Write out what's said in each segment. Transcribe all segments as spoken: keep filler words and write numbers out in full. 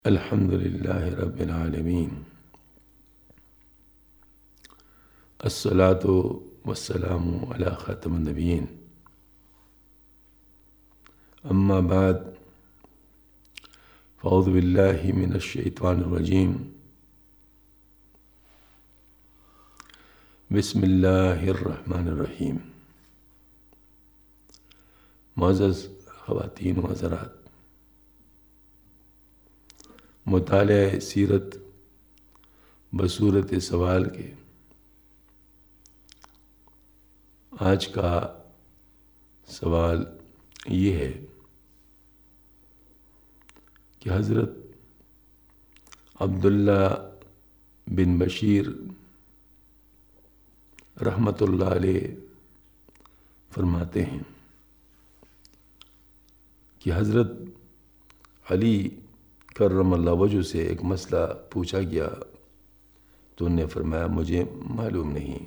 الحمد للہ رب العالمین، الصلاۃ والسلام علی خاتم النبیین، اما بعد فاعوذ باللہ من الشیطان الرجیم، بسم اللہ الرحمن الرحیم۔ معزز خواتین و حضرات، مطالعہ سیرت بصورت سوال کے آج کا سوال یہ ہے کہ حضرت عبداللہ بن بشیر رحمۃ اللہ علیہ فرماتے ہیں کہ حضرت علی کرم اللہ وجہ سے ایک مسئلہ پوچھا گیا تو انہوں نے فرمایا مجھے معلوم نہیں۔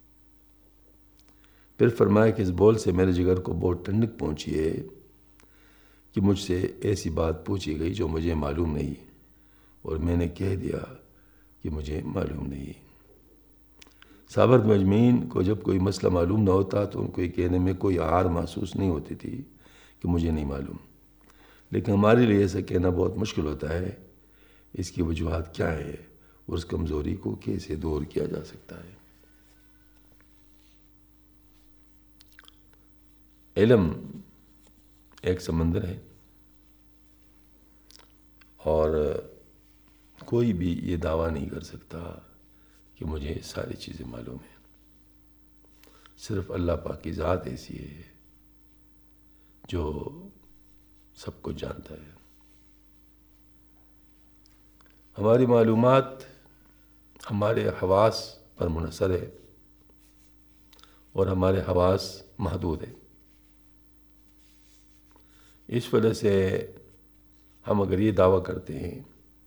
پھر فرمایا کہ اس بول سے میرے جگر کو بہت ٹھنڈک پہنچی ہے کہ مجھ سے ایسی بات پوچھی گئی جو مجھے معلوم نہیں، اور میں نے کہہ دیا کہ مجھے معلوم نہیں۔ صحابہ مجمعین کو جب کوئی مسئلہ معلوم نہ ہوتا تو ان کو یہ کہنے میں کوئی عار محسوس نہیں ہوتی تھی کہ مجھے نہیں معلوم، لیکن ہمارے لیے ایسا کہنا بہت مشکل ہوتا ہے۔ اس کی وجوہات کیا ہے اور اس کمزوری کو کیسے دور کیا جا سکتا ہے؟ علم ایک سمندر ہے، اور کوئی بھی یہ دعویٰ نہیں کر سکتا کہ مجھے ساری چیزیں معلوم ہیں۔ صرف اللہ پاک کی ذات ایسی ہے جو سب کچھ جانتا ہے۔ ہماری معلومات ہمارے حواس پر منحصر ہے، اور ہمارے حواس محدود ہے۔ اس وجہ سے ہم اگر یہ دعویٰ کرتے ہیں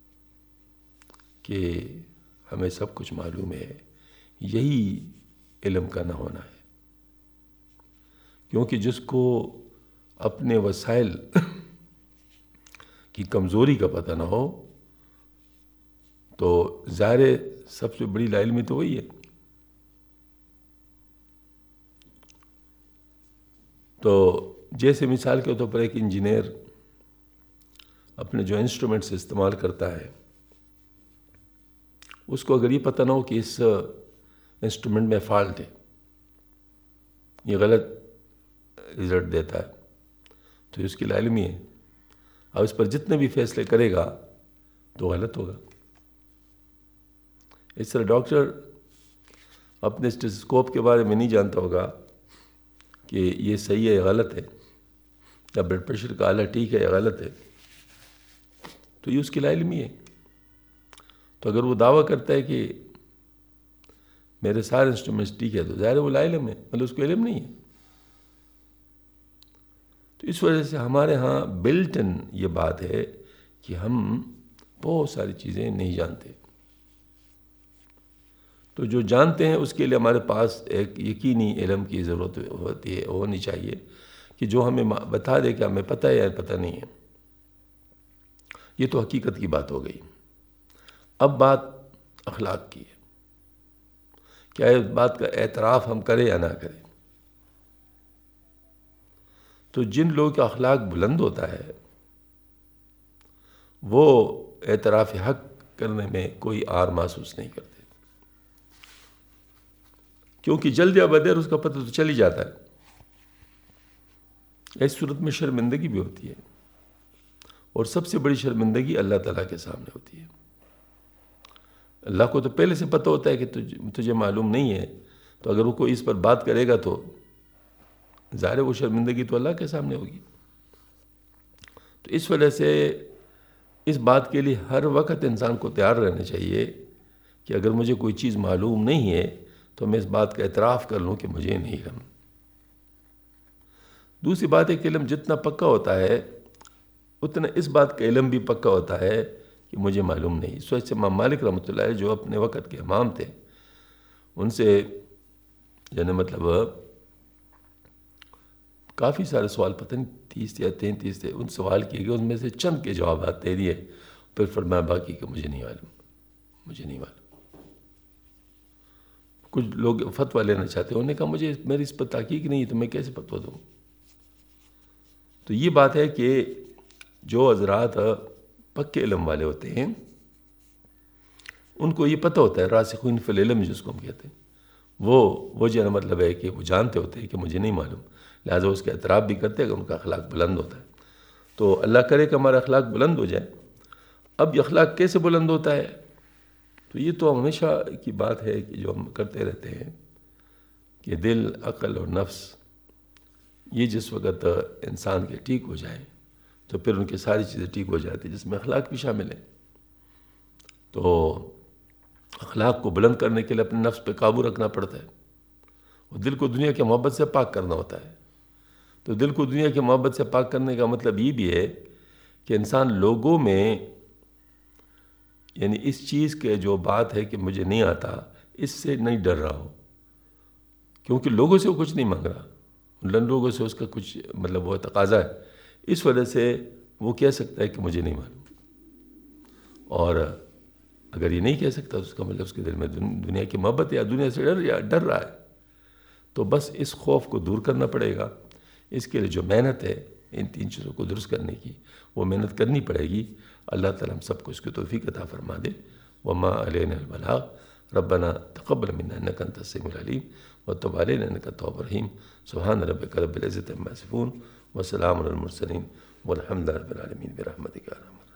کہ ہمیں سب کچھ معلوم ہے، یہی علم کا نہ ہونا ہے، کیونکہ جس کو اپنے وسائل کی کمزوری کا پتہ نہ ہو تو ظاہر سب سے بڑی لاعلمی تو وہی ہے۔ تو جیسے مثال کے طور پر ایک انجینئر اپنے جو انسٹرومنٹس استعمال کرتا ہے، اس کو اگر یہ پتہ نہ ہو کہ اس انسٹرومنٹ میں فالٹ ہے، یہ غلط رزلٹ دیتا ہے، تو اس کی لاعلمی ہے، اور اس پر جتنے بھی فیصلے کرے گا تو غلط ہوگا۔ اس طرح ڈاکٹر اپنے اسٹیتھوسکوپ کے بارے میں نہیں جانتا ہوگا کہ یہ صحیح ہے یا غلط ہے، یا بلڈ پریشر کا آلہ ٹھیک ہے یا غلط ہے، تو یہ اس کی لاعلمی ہے۔ تو اگر وہ دعویٰ کرتا ہے کہ میرے سارے انسٹرومنٹس ٹھیک ہے تو ظاہر ہے وہ لاعلم ہے، مطلب اس کو علم نہیں ہے۔ تو اس وجہ سے ہمارے ہاں بلٹ ان یہ بات ہے کہ ہم بہت ساری چیزیں نہیں جانتے۔ تو جو جانتے ہیں اس کے لیے ہمارے پاس ایک یقینی علم کی ضرورت ہوتی ہے، ہونی چاہیے کہ جو ہمیں بتا دے کہ ہمیں پتہ ہے یا پتہ نہیں ہے۔ یہ تو حقیقت کی بات ہو گئی۔ اب بات اخلاق کی ہے، کیا اس بات کا اعتراف ہم کریں یا نہ کریں؟ تو جن لوگوں کا اخلاق بلند ہوتا ہے وہ اعتراف حق کرنے میں کوئی عار محسوس نہیں کرتے، کیونکہ جلد یا بدیر اس کا پتہ تو چل ہی جاتا ہے۔ اس صورت میں شرمندگی بھی ہوتی ہے، اور سب سے بڑی شرمندگی اللہ تعالیٰ کے سامنے ہوتی ہے۔ اللہ کو تو پہلے سے پتہ ہوتا ہے کہ تجھے معلوم نہیں ہے، تو اگر وہ کوئی اس پر بات کرے گا تو ظاہر وہ شرمندگی تو اللہ کے سامنے ہوگی۔ تو اس وجہ سے اس بات کے لیے ہر وقت انسان کو تیار رہنا چاہیے کہ اگر مجھے کوئی چیز معلوم نہیں ہے تو میں اس بات کا اعتراف کر لوں کہ مجھے نہیں علم۔ دوسری بات ہے کہ علم جتنا پکا ہوتا ہے اتنا اس بات کا علم بھی پکا ہوتا ہے کہ مجھے معلوم نہیں۔ اس وجہ سے امام مالک رحمۃ اللہ علیہ جو اپنے وقت کے امام تھے، ان سے یعنی مطلب کافی سارے سوال، پتہ نہیں تیس یا تینتیس تھے، ان سوال کیے گئے، ان میں سے چند کے جوابات دے دیے، پھر فرمایا باقی کہ مجھے نہیں معلوم، مجھے نہیں معلوم۔ کچھ لوگ فتویٰ لینا چاہتے ہیں، انہوں نے کہا مجھے میری اس پر تحقیق نہیں ہے تو میں کیسے فتویٰ دوں؟ تو یہ بات ہے کہ جو حضرات پکے علم والے ہوتے ہیں ان کو یہ پتہ ہوتا ہے، راسخین فی العلم جس کو ہم کہتے ہیں، وہ وہ جو ہے مطلب ہے کہ وہ جانتے ہوتے ہیں کہ مجھے نہیں معلوم، لہٰذا اس کا اعتراف بھی کرتے ہیں کہ ان کا اخلاق بلند ہوتا ہے۔ تو اللہ کرے کہ ہمارا اخلاق بلند ہو جائے۔ اب یہ اخلاق کیسے بلند ہوتا ہے؟ تو یہ تو ہمیشہ کی بات ہے کہ جو ہم کرتے رہتے ہیں کہ دل، عقل اور نفس یہ جس وقت انسان کے ٹھیک ہو جائیں تو پھر ان کی ساری چیزیں ٹھیک ہو جاتی ہیں، جس میں اخلاق بھی شامل ہیں۔ تو اخلاق کو بلند کرنے کے لیے اپنے نفس پہ قابو رکھنا پڑتا ہے، اور دل کو دنیا کی محبت سے پاک کرنا ہوتا ہے۔ تو دل کو دنیا کی محبت سے پاک کرنے کا مطلب یہ بھی ہے کہ انسان لوگوں میں یعنی اس چیز کے جو بات ہے کہ مجھے نہیں آتا اس سے نہیں ڈر رہا ہو، کیونکہ لوگوں سے وہ کچھ نہیں مانگ رہا، ان لوگوں سے اس کا کچھ مطلب وہ تقاضا ہے، اس وجہ سے وہ کہہ سکتا ہے کہ مجھے نہیں معلوم۔ اور اگر یہ نہیں کہہ سکتا تو اس کا مطلب اس کے دل میں دنیا کی محبت یا دنیا سے ڈر یا ڈر رہا ہے۔ تو بس اس خوف کو دور کرنا پڑے گا، اس کے لیے جو محنت ہے ان تین چیزوں کو درست کرنے کی وہ محنت کرنی پڑے گی۔ اللہ تعالیٰ ہم سب کو اس کی توفیق عطا فرما دے۔ وما علینا البلاغ ربنا تقبل منا انک انت السمیع العلیم وتب علینا انک التواب الرحیم۔ سبحان ربک رب العزۃ عما یصفون وسلام علی المرسلین والحمد للہ رب العالمین برحمتک یا ارحم الراحمین۔